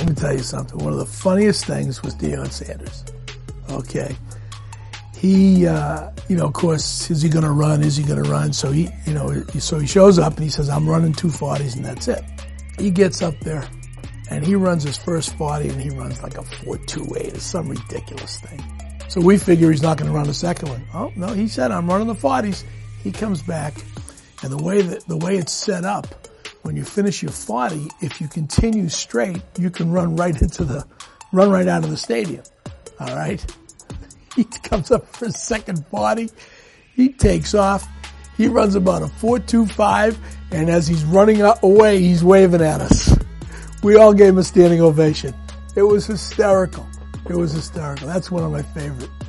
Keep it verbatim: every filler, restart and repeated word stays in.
let me tell you something. One of the funniest things was Deion Sanders. Okay. He, uh, you know, of course, is he going to run? Is he going to run? So he, you know, so he shows up and he says, I'm running two forties and that's it. He gets up there and he runs his first forty and he runs like a four two eight or some ridiculous thing. So we figure he's not going to run the second one. Oh, no, he said, I'm running the forties. He comes back and the way that, the way it's set up, when you finish your forty, if you continue straight, you can run right into the, run right out of the stadium. All right. He comes up for his second forty. He takes off. He runs about a four two five, and as he's running away, he's waving at us. We all gave him a standing ovation. It was hysterical. It was hysterical. That's one of my favorite.